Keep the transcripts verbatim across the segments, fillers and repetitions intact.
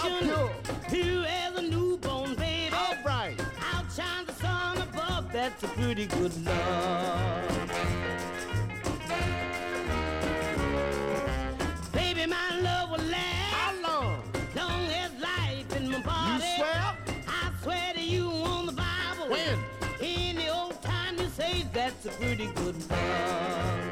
pure. Pure as a newborn baby. All right. Outshines the sun above. That's a pretty good love. Baby, my love will last. How long? Long as life in my body. You swear? I swear to you on the Bible. When? In the old time you say that's a pretty good love.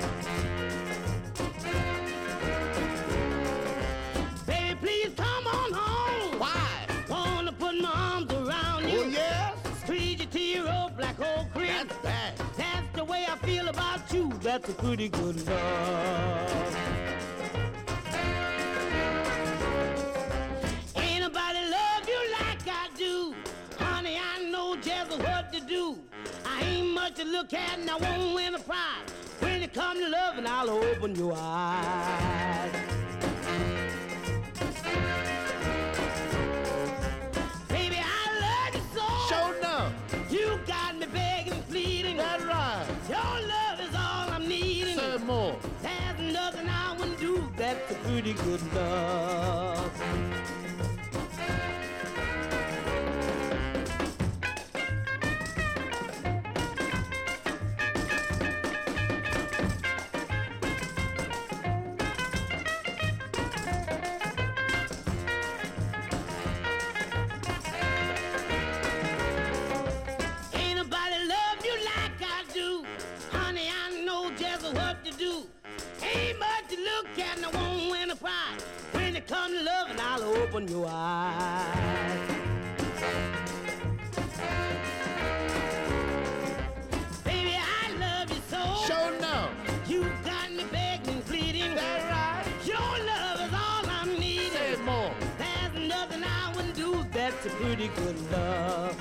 Baby, please come on home. Why? Wanna put my arms around you. Oh, yes? Squeeze you to your old black hole creek. That's bad. That's the way I feel about you. That's a pretty good love. Ain't nobody love you like I do. Honey, I know just what to do. I ain't much to look at and I won't win a prize. When it comes to loving, I'll open your eyes. Baby, I love you so. Sure enough. You got me begging, pleading. That's right. Your love is all I'm needing. Say more. There's nothing I wouldn't do. That's a pretty good love. Ain't nobody love you like I do. Honey, I know just what to do. Ain't much to look at and I won't win a prize. When it comes to loving, I'll open your eyes. Baby, I love you so. Sure enough. You got me begging, pleading. That's right. Your love is all I'm needing. Say more. There's nothing I wouldn't do. That's a pretty good love.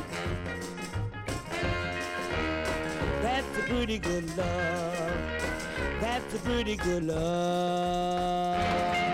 That's a pretty good love. That's a pretty good love.